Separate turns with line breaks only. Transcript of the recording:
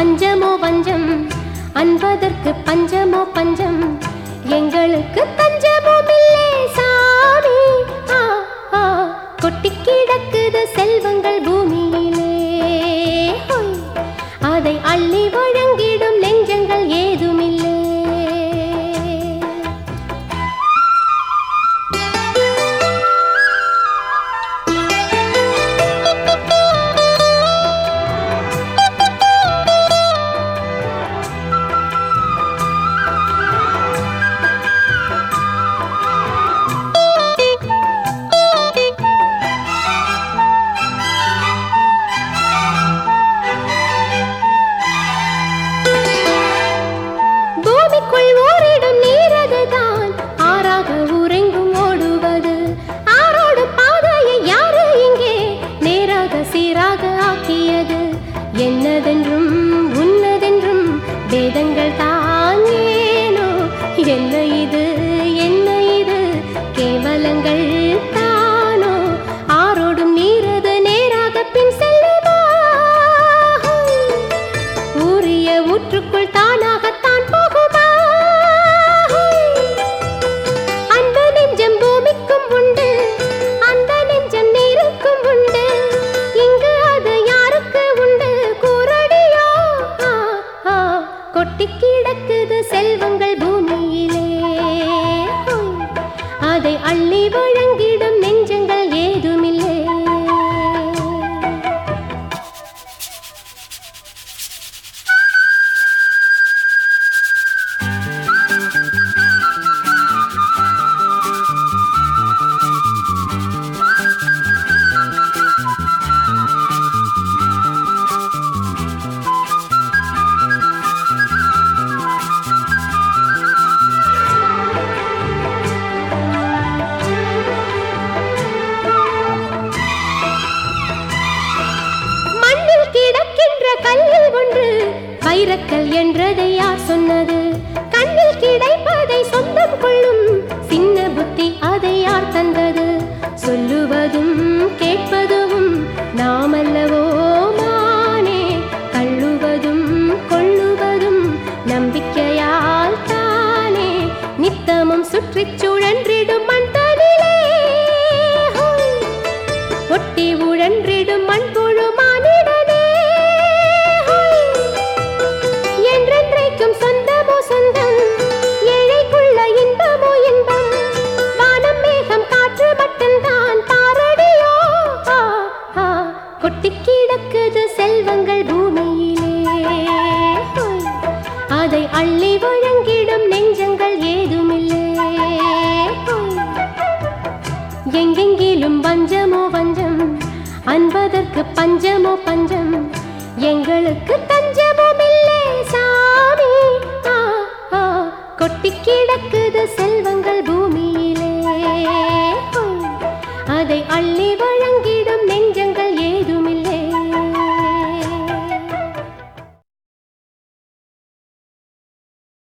பஞ்சமோ பஞ்சம், அன்பதற்கு பஞ்சமோ பஞ்சம், எங்களுக்கு தஞ்சமோ இல்லே சாமி. கொட்டி கிடக்குது செல்வங்கள் பூமியிலே, அதை அள்ளி வழங்கிடும் நெஞ்சங்கள் ஏதுமில்லை. ஓரிடும் நீரதுதான் ஆறாக உறங்கும் ஓடுவது. ஆரோடும் பாதையை யாரு இங்கே நேராக சீராக ஆக்கியது? என்னதென்றும் உன்னதென்றும் வேதங்கள் தானேனோ. என்ன இது என்ன இது கேவலங்கள் தானோ. ஆரோடும் நீரது நேராக பின் செல்லுமா? ஊரிய ஊற்றுக்குள் தானாகத்தான் போகுமா? கொட்டி கிடக்குது செல்வங்கள் பூமியிலே, அதை அள்ளி வழங்கிடும் நெஞ்சங்கள் ஏதுமில்லை. கல்லில் ஒன்று வைரக்கல் என்றதை யார் சொன்னது? கண்ணில் கிடைப்பதை சொந்தம் கொள்ளும் சின்ன புத்தி அதை யார் தந்தது? சொல்லுவதும் கேட்பதும் நாமல்லவோ மானே. தள்ளுவதும் கொள்ளுவதும் நம்பிக்கையால் தானே. நித்தமும் சுற்றிச் சுழன்றிடும் மண் தனிலே, ஒட்டி உழன்றிடும் மண் புழு மானிடனே. சொந்தமோ சொந்தம், ஏழைக்குள்ள இன்பமோ இன்பம், வானம் மேகம் காற்று மட்டும்தான் பாரடியோ. கொட்டி கிடக்குது செல்வங்கள் பூமியிலே, அதை அள்ளி வழங்கிடும் நெஞ்சங்கள் ஏதுமில்லை. எங்கெங்கிலும் பஞ்சமோ பஞ்சம், அன்பதற்கு பஞ்சமோ பஞ்சம், எங்களுக்கு தஞ்சமோ இல்லை சாமி. கொட்டி கிடக்குது செல்வங்கள் பூமியிலே, அதை அள்ளி வழங்கி